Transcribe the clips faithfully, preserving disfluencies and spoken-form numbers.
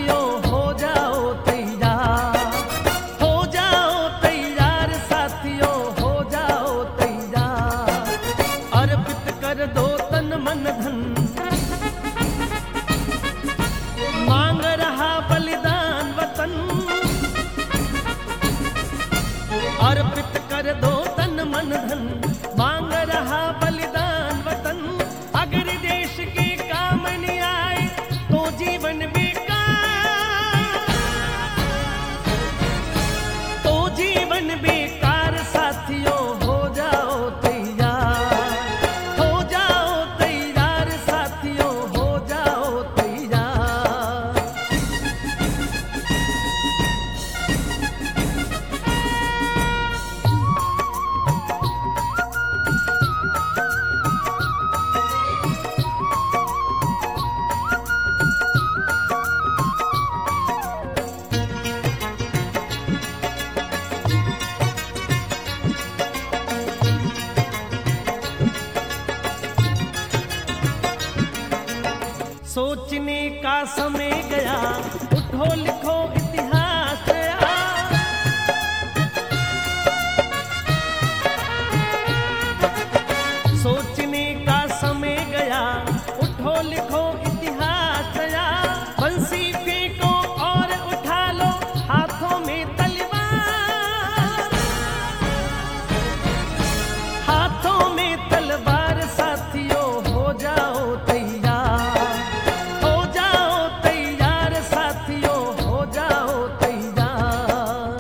साथियों हो जाओ तैयार, हो जाओ तैयार साथियों हो जाओ तैयार। अर्पित कर दो तन मन धन, मांग रहा बलिदान वतन। अर्पित कर दो तन मन धन, मांग रहा बलिदान वतन। अगर देश के काम नहीं आए तो जीवन बेकार, तो जीवन बेकार साथियों हो जाओ तैयार, हो जाओ तैयार साथियों हो जाओ तैयार। सोचने का समय गया, उठो लिखो इतिहास नया। सोचने का समय गया, उठो लिखो इतिहास नया। बंसी फेंको और उठा लो हाथों में तलवार, हाथों में तलवार साथियों हो जाओ तैयार, हो जाओ तैयार साथियों हो जाओ तैयार।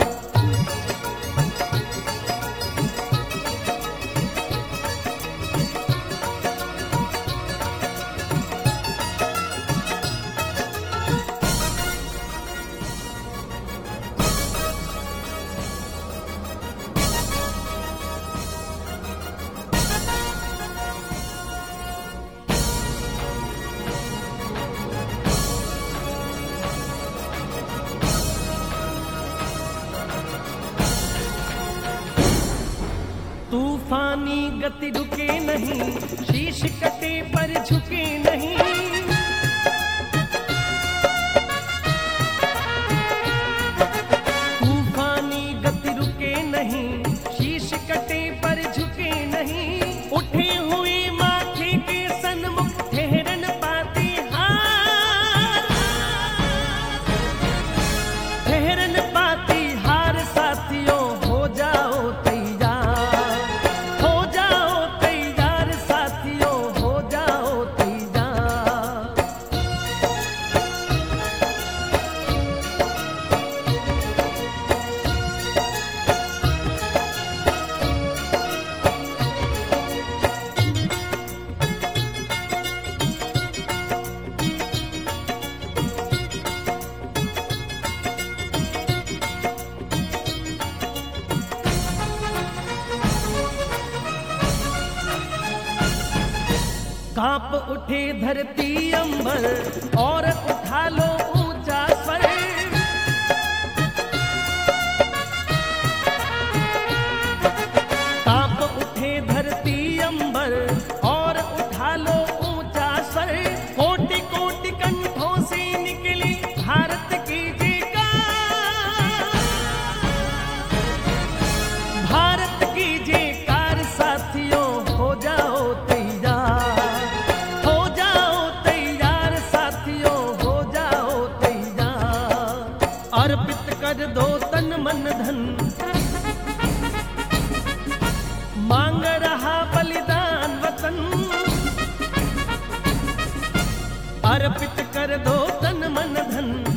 तूफानी गति रुके नहीं, शीश कटे पर झुके नहीं। तूफानी गति रुके नहीं, शीश कटे पर झुके नहीं। उठे हुए माथे के सन्मुख ठहरन पाती हार, ठहरन पाती हार साथियों हो जाओ तैयार, हो जाओ तैयार साथियों हो जाओ तैयार। कांप उठे धरती अंबर और उठा लो ऊंचा स्वर। कांप उठे धरती अंबर और उठा लो ऊंचा स्वर। कोटि कोटि कंठों से निकली भारत की जयकार, भारत की जयकार साथियों हो जाओ तैयार, हो जाओ तैयार साथियों हो जाओ तैयार। अर्पित कर दो तन मन धन, मांग रहा बलिदान वतन। अर्पित कर दो तन मन धन,